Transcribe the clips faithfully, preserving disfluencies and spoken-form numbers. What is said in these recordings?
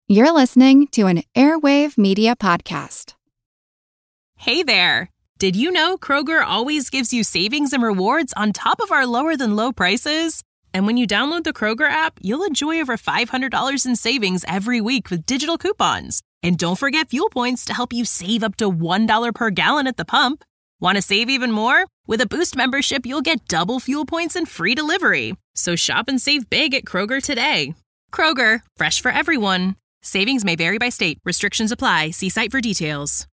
You're listening to an Airwave Media Podcast. Hey there! Did you know Kroger always gives you savings and rewards on top of our lower-than-low prices? And when you download the Kroger app, you'll enjoy over five hundred dollars in savings every week with digital coupons. And don't forget fuel points to help you save up to one dollar per gallon at the pump. Want to save even more? With a Boost membership, you'll get double fuel points and free delivery. So shop and save big at Kroger today. Kroger, fresh for everyone. Savings may vary by state. Restrictions apply. See site for details.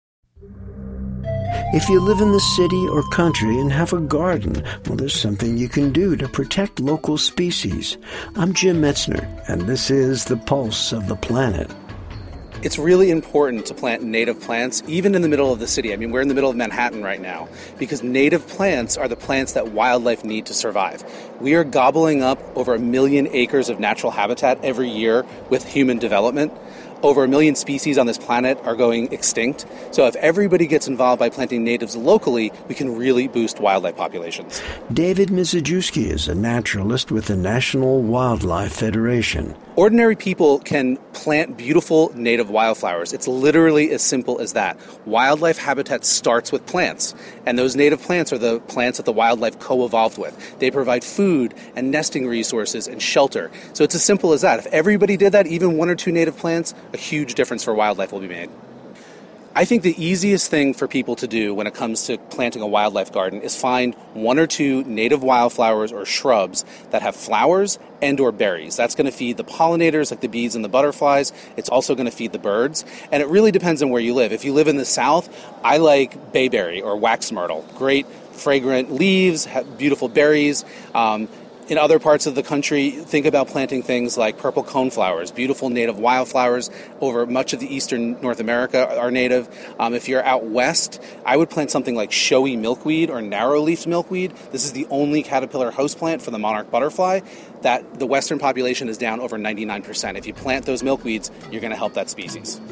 If you live in the city or country and have a garden, well, there's something you can do to protect local species. I'm Jim Metzner, and this is The Pulse of the Planet. It's really important to plant native plants, even in the middle of the city. I mean, we're in the middle of Manhattan right now, because native plants are the plants that wildlife need to survive. We are gobbling up over a million acres of natural habitat every year with human development. Over a million species on this planet are going extinct. So if everybody gets involved by planting natives locally, we can really boost wildlife populations. David Mizejewski is a naturalist with the National Wildlife Federation. Ordinary people can plant beautiful native wildflowers. It's literally as simple as that. Wildlife habitat starts with plants, and those native plants are the plants that the wildlife co-evolved with. They provide food and nesting resources and shelter. So it's as simple as that. If everybody did that, even one or two native plants, a huge difference for wildlife will be made. I think the easiest thing for people to do when it comes to planting a wildlife garden is find one or two native wildflowers or shrubs that have flowers and or berries. That's going to feed the pollinators like the bees and the butterflies. It's also going to feed the birds. And it really depends on where you live. If you live in the South, I like bayberry or wax myrtle. Great fragrant leaves, have beautiful berries. Um, In other parts of the country, think about planting things like purple coneflowers, beautiful native wildflowers over much of the eastern North America are native. Um, if you're out west, I would plant something like showy milkweed or narrow-leafed milkweed. This is the only caterpillar host plant for the monarch butterfly that the western population is down over ninety-nine percent. If you plant those milkweeds, you're going to help that species.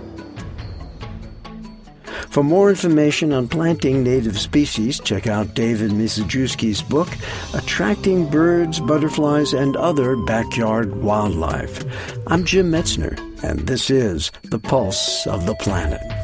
For more information on planting native species, check out David Mizejewski's book, Attracting Birds, Butterflies, and Other Backyard Wildlife. I'm Jim Metzner, and this is The Pulse of the Planet.